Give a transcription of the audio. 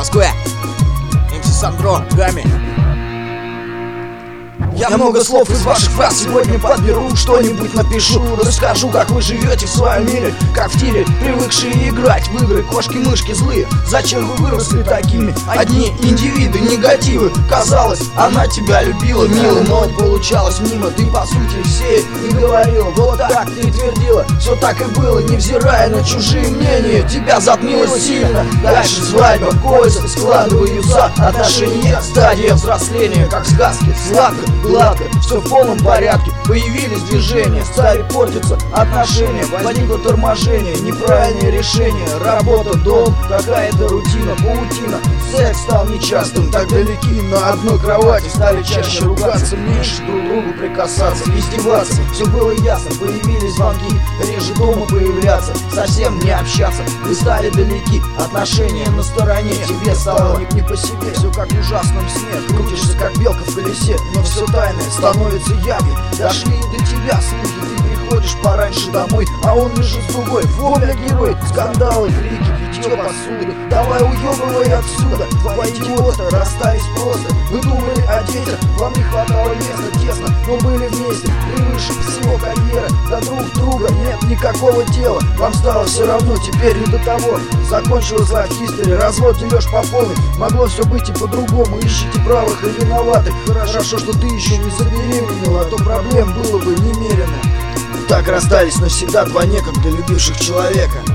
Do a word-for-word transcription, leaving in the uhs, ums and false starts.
Москве. эм си Сандро, Гами. Я много слов из ваших фраз сегодня подберу, что-нибудь напишу, расскажу, как вы живете в своем мире, как в тире, привыкшие играть в игры, кошки-мышки злые. Зачем вы выросли такими? Одни индивиды, негативы. Казалось, она тебя любила, мило, но получалось мимо. Ты по сути все и говорила, вот так ты и твердила, все так и было, невзирая на чужие мнения. Тебя затмило сильно. Дальше свадьба, кольца складываются, отношения, стадия взросления, как в сказке, сладко, гладко, все в полном порядке. Появились движения, стали портиться отношения, возникло торможение, неправильное решение, работа, дом, какая-то рутина, паутина. Секс стал нечастым, так далеки на одной кровати, стали чаще ругаться, меньше друг другу прикасаться, издеваться. Все было ясно, появились звонки, реже дома появляться, совсем не общаться. Вы стали далеки, отношения на стороне, тебе стало не, не по себе. Все как в ужасном сне, крутишься как белка в колесе, но все тайное становится явью. Дошли до тебя слухи, ты приходишь пораньше домой, а он лежит с другой. Вовля герой, скандалы, крики, битье посуды. Давай уебывай отсюда, два идиота расстались просто. Вы думали о детях, вам не хватало места, тесно, но были вместе. Превыше всего карьера, до друг друга нет никакого дела. Вам стало все равно, теперь не до того. Закончилась life history, развод идешь по полной. Могло все быть и по-другому, ищите правых и виноватых. Хорошо, что ты еще не забеременела, а то проблем было бы немерено. Так расстались навсегда два некогда любивших человека.